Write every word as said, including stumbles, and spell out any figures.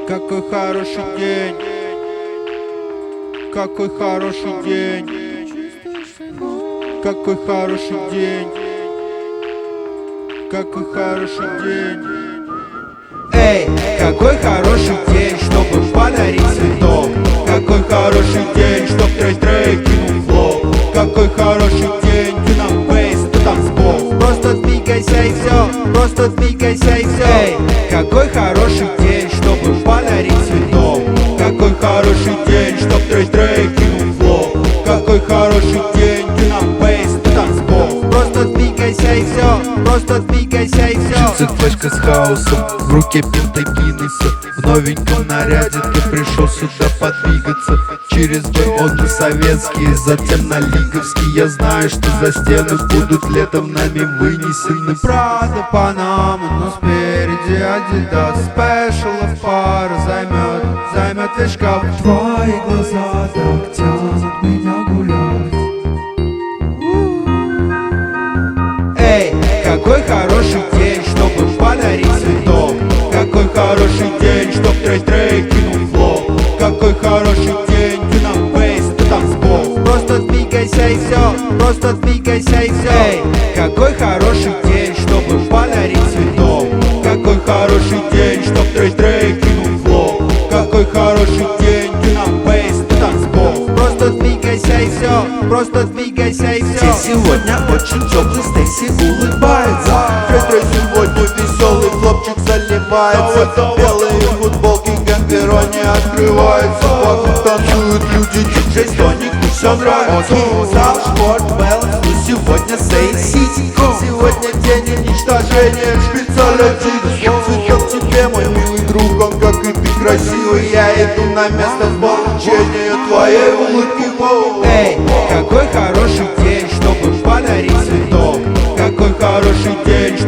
Какой хороший день, какой хороший день, какой хороший день, какой хороший день. Эй, какой хороший день, чтобы подарить цветок. Какой хороший день, чтоб трей-трей кинул флоу. Какой хороший день, ты нам бейс, ты танцпол. Просто двигайся и все, просто двигайся и все. Эй, какой хороший день, чтобы подарить цветок. Какой хороший день, чтоб трей-трей кинул флоу. Какой хороший день, ты нам бейс, ты танцпол. Просто двигайся и все, просто двигайся и все. Джинсы, флешка с хаосом, в руке пинта Гиннесса. В новеньком наряде ты пришел сюда подвигаться. Через бэкбоны советские, затем на лиговский. Я знаю, что за стены будут летом нами вынесены. Прада, Панама, но спереди Адидас. Спешл пара займет, займет весь шкаф. Твои глаза так тянут меня гулять. Эй, какой хороший день, чтобы подарить цветок. Какой хороший день, чтоб трей-трей кинул флоу. Какой хороший день, ты нам бейс, ты танцпол. Просто двигайся и все, просто двигайся и все. Эй, какой хороший день, чтобы подарить цветок. Какой хороший день, чтоб трей-трей кинул флоу. Какой хороший день, ты нам бейс, ты танцпол. Просто двигайся и все, просто двигайся и все. Здесь сегодня очень теплый, Стейси улыбается. Трей-трей сегодня веселый, хлопчик заливается. Белые футболки, гангерони открываются. Вокруг танцуют люди, диджей Стоник, и все нравится. Зал, спорт, баланс, ну сегодня Сей Сити. Сегодня день уничтожения, специально цветок тебе, мой милый друг, он как и ты красивый. Я иду на место получения твоей улыбки. Эй, какой хороший день, чтобы подарить цветок. Какой хороший день,